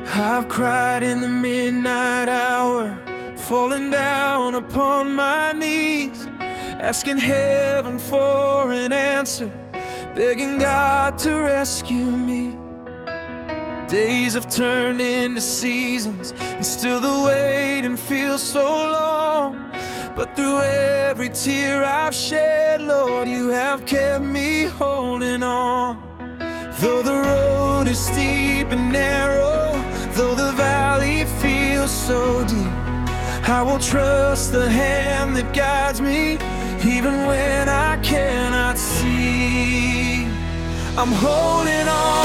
I've cried in the midnight hour, falling down upon my knees, asking heaven for an answer, begging God to rescue me. Days have turned into seasons, and still the waiting feels so long. But through every tear I've shed, Lord, you have kept me holding on. Though the road is steep and narrow, though the valley feels so deep, I will trust the hand that guides me, even when I cannot see. I'm holding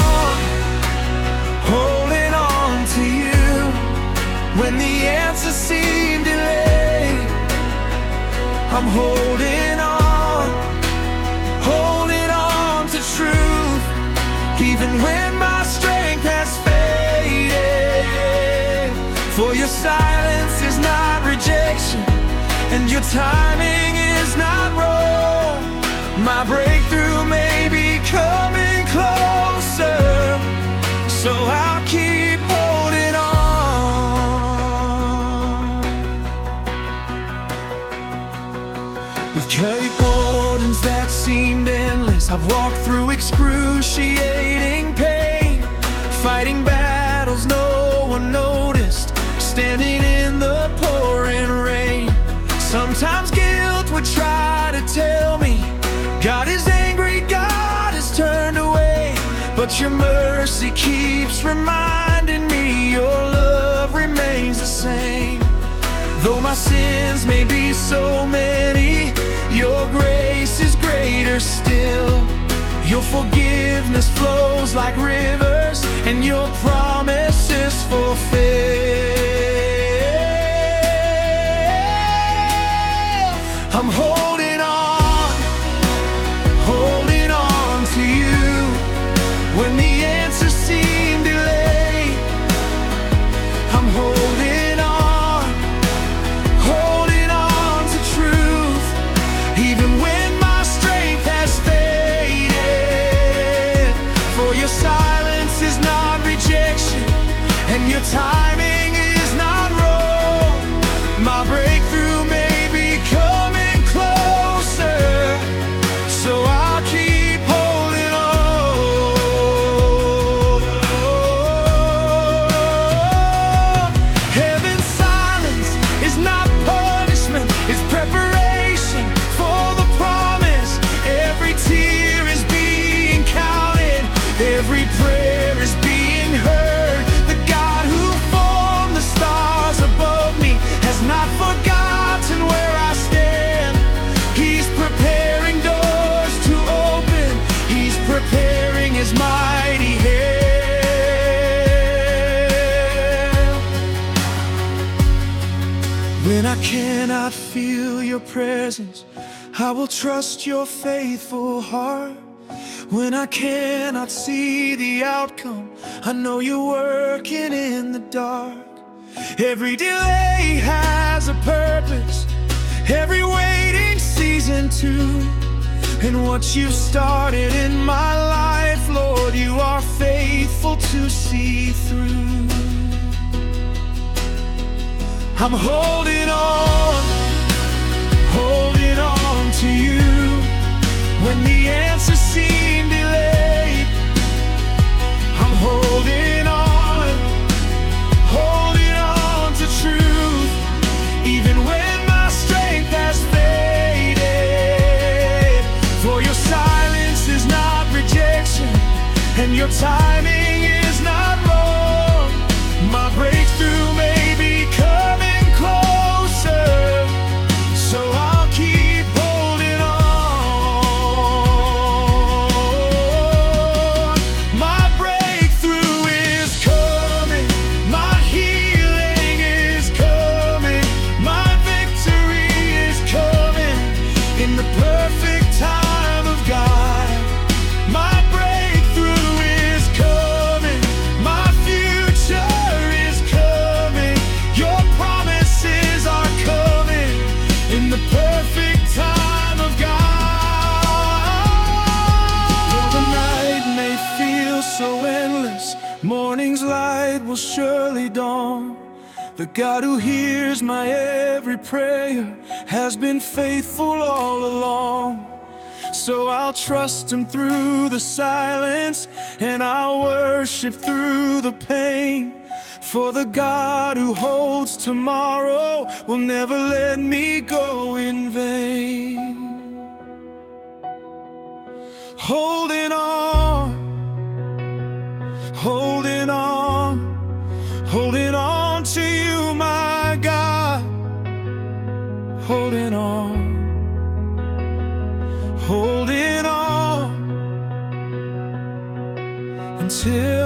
on to you, when the answers seem delayed. I'm holding on to truth, even when my strength has faded. For your silence is not rejection, and your timing is not wrong. My breakthrough may be coming closer, so I'll keep holding on. With curtains that seemed endless, I've walked through excruciating pain, fighting battles no one noticed, standing in the pouring rain. Sometimes guilt would try to tell me God is angry, God has turned away, but your mercy keeps reminding me your love remains the same. Though my sins may be so many, your grace is greater still. Your forgiveness flows like rivers, and your promise is fulfilled. I'm holding on to you, when the answers seem delayed. I'm holding on to truth, even when my strength has faded. For your silence is not rejection, and your timing is not wrong. My breakthrough may be coming closer, so I'll keep holding on. Heaven's silence is not punishment, it's preparation for the promise. Every tear is being counted, every prayer is being heard. The God who formed the stars above me has not forgotten where I stand. He's preparing doors to open, he's preparing his mighty hand. When I cannot feel your presence, I will trust your faithful heart. When I cannot see the outcome, I know you're working in the dark. Every delay has a purpose, every waiting season too. And what you started in my life, Lord, you are faithful to see through. I'm holding on to you, when the answers seem delayed. I'm holding on to truth, even when my strength has faded. For your silence is not rejection, and your timing is not wrong. My breakthrough may be coming closer, so I'll keep holding on. My breakthrough is coming, my healing is coming, my victory is coming, in the perfect time of God. My breakthrough is coming. will surely dawn. The God who hears my every prayer has been faithful all along. So I'll trust Him through the silence, and I'll worship through the pain. For the God who holds tomorrow will never let me go in vain. Holding on, holding on, holding on to you, my God. Holding on, holding on until